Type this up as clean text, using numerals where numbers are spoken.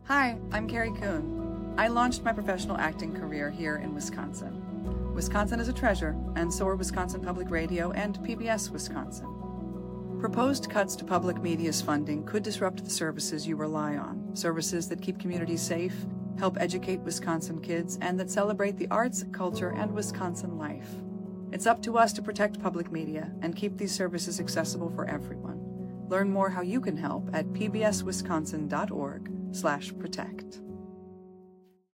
Hi, I'm Carrie Coon. I launched my professional acting career here in Wisconsin. Wisconsin is a treasure, and so are Wisconsin Public Radio and PBS Wisconsin. Proposed cuts to public media's funding could disrupt the services you rely on, services that keep communities safe, help educate Wisconsin kids, and that celebrate the arts, culture, and Wisconsin life. It's up to us to protect public media and keep these services accessible for everyone. Learn more how you can help at pbswisconsin.org/protect.